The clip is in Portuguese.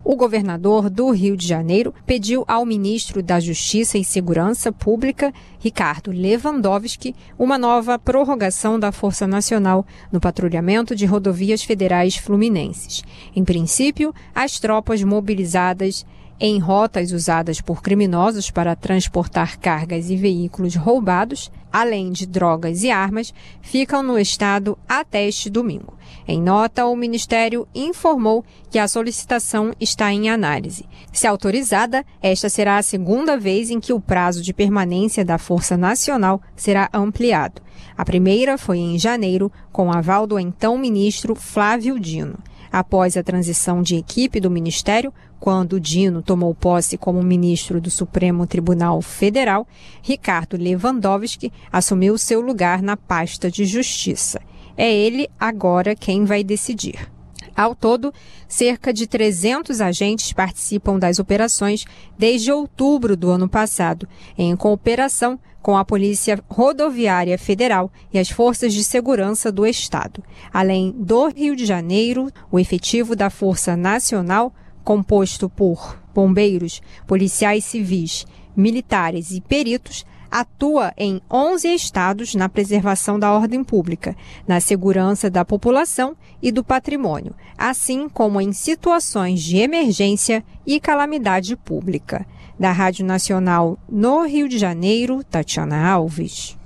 O governador do Rio de Janeiro pediu ao ministro da Justiça e Segurança Pública, Ricardo Lewandowski, uma nova prorrogação da Força Nacional no patrulhamento de rodovias federais fluminenses. Em princípio, as tropas mobilizadas em rotas usadas por criminosos para transportar cargas e veículos roubados, além de drogas e armas, ficam no estado até este domingo. Em nota, o Ministério informou que a solicitação está em análise. Se autorizada, esta será a segunda vez em que o prazo de permanência da Força Nacional será ampliado. A primeira foi em janeiro, com aval do então ministro Flávio Dino. Após a transição de equipe do Ministério, quando Dino tomou posse como ministro do Supremo Tribunal Federal, Ricardo Lewandowski assumiu seu lugar na pasta de Justiça. É ele agora quem vai decidir. Ao todo, cerca de 300 agentes participam das operações desde outubro do ano passado, em cooperação com a Polícia Rodoviária Federal e as Forças de Segurança do Estado. Além do Rio de Janeiro, o efetivo da Força Nacional, composto por bombeiros, policiais civis, militares e peritos, atua em 11 estados na preservação da ordem pública, na segurança da população e do patrimônio, assim como em situações de emergência e calamidade pública. Da Rádio Nacional no Rio de Janeiro, Tatiana Alves.